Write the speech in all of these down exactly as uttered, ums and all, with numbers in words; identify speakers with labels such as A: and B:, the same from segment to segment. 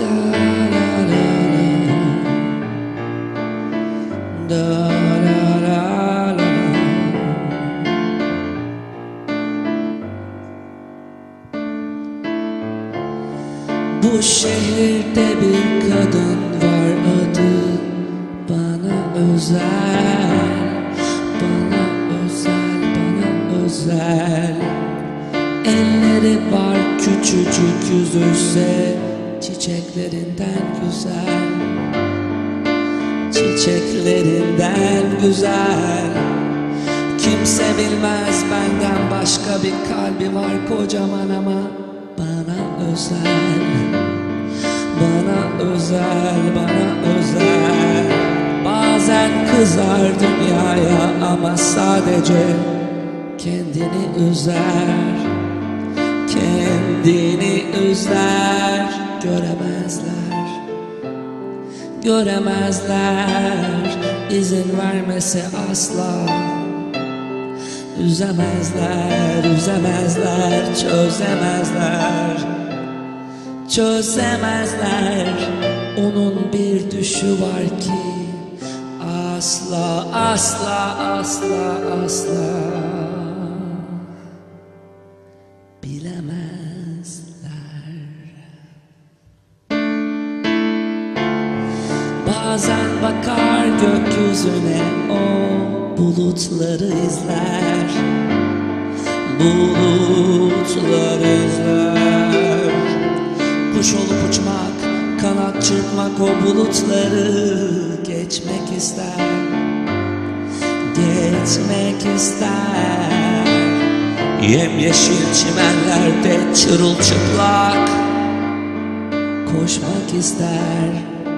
A: Bu şehirde bir kadın var, adı bana özel, bana özel, bana özel. Elleri var küçücük, yüzü ise çiçeklerinden güzel, çiçeklerinden güzel. Kimse bilmez benden başka bir kalbi var kocaman ama bana özel, bana özel, bana özel. Bazen kızar dünyaya ama sadece kendini üzer, kendini üzer. Göremezler, göremezler, izin vermese asla. Üzemezler, üzemezler, çözemezler, çözemezler. Onun bir düşü var ki asla, asla, asla, asla bilemezler. Bazen bakar gökyüzüne, o bulutları izler, bulutları izler. Kuş olup uçmak, kanat çırpmak, o bulutları geçmek ister, geçmek ister. Yemyeşil çimenlerde çırılçıplak koşmak ister,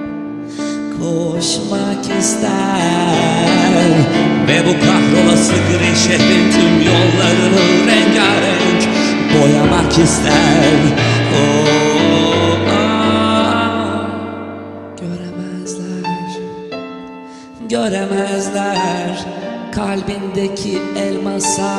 A: koşmak ister. Ve bu kahrolası gri şehrin tüm yollarını rengarenk boyamak ister. Oh, oh. Göremezler, göremezler, kalbindeki elmasa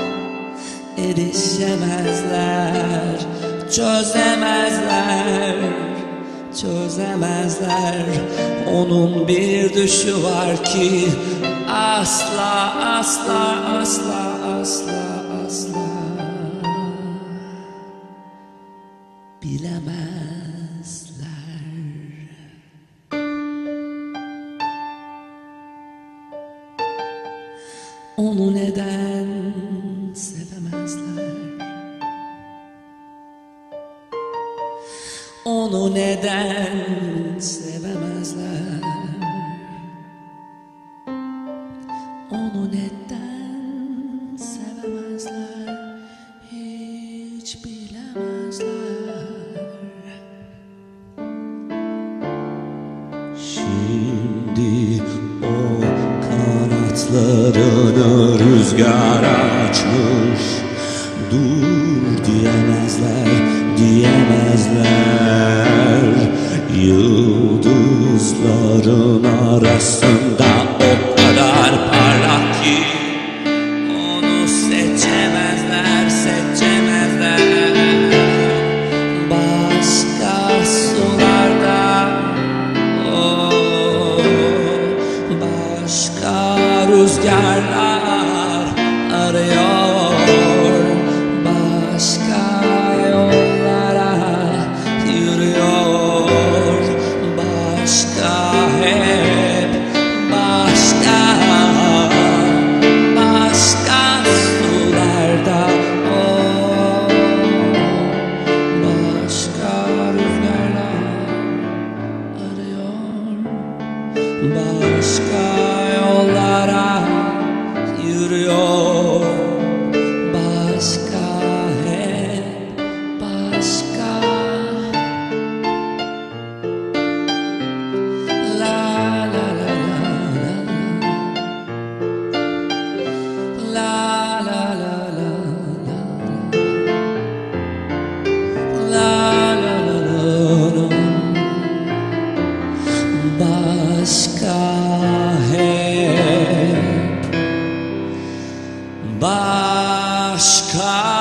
A: erişemezler, çözemezler, çözemezler. Onun bir düşü var ki asla, asla, asla, asla, asla bilemezler. Onu neden sevemezler? Onu neden sevemezler? Onu neden sevemezler? Hiç bilemezler. Şimdi o kanatlarını rüzgar açmış, dur diyemezler, diyemezler. Yıldızların arasında o kadar parlak ki onu seçemezler, seçemezler. Başka sularda, oh, başka rüzgarlar arıyor, başka yollara yürüyor, başka hep başka, başka sularda, oh, başka rüzgarlar arıyor, başka yollara yürüyor, başka hep başka. La la la la la, la la la la la, la la la la. Başka hep başka.